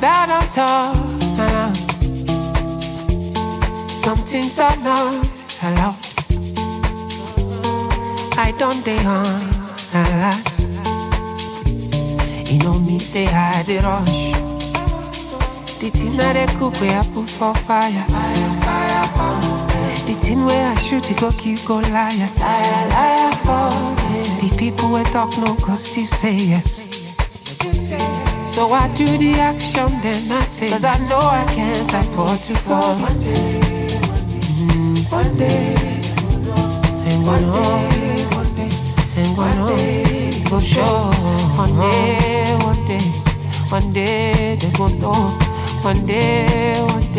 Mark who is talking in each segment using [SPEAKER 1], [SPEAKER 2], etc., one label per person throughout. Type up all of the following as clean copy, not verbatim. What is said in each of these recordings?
[SPEAKER 1] bad on top. Some things are not allowed. I don't dey on a lot. You know me say I dey rush. The thing where they cook where I put for fire. Fire burn. The thing where I shoot it go keep go liar. Liar for the people where talk no cause Steve say yes. So I do the action then I say, cause I know I can't afford to fall. One day, and one day, and one day, go show. One day, they go know. One day,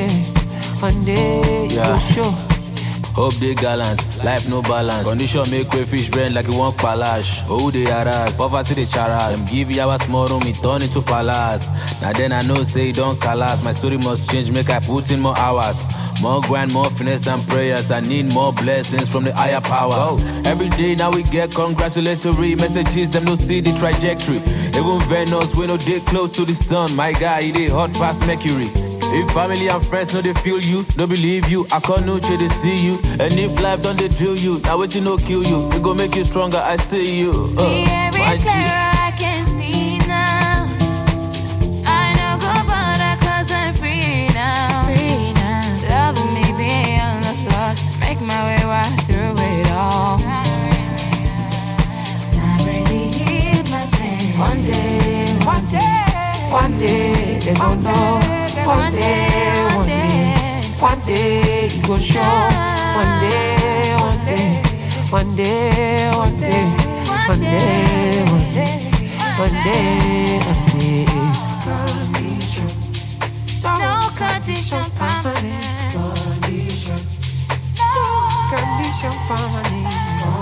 [SPEAKER 2] yeah.
[SPEAKER 1] go show.
[SPEAKER 2] Hope they gallant, life no balance. Condition make way fish brain like it won't palash. Oh, they harass, poverty they charas. Them give you our small room, it turn into palace. Now then I know say it don't collapse. My story must change, make I put in more hours. More grind, more finesse and prayers. I need more blessings from the higher power. Oh, every day now we get congratulatory messages, them no see the trajectory. Even Venus, we no dey close to the sun. My guy, he dey hot past Mercury. If family and friends know they feel you, don't believe you, I can't know they see you. And if life don't they drill you, now what you know kill you, it gon' make you stronger, I see you.
[SPEAKER 3] The air is clearer, I can see now. I know go bother cause I'm free now. Loving me beyond the flaws, make my way right through it all. I really hit my pain.
[SPEAKER 1] One day, they gon' know. One day, you gon' show. One day.
[SPEAKER 3] No condition permanent.
[SPEAKER 1] Condition permanent.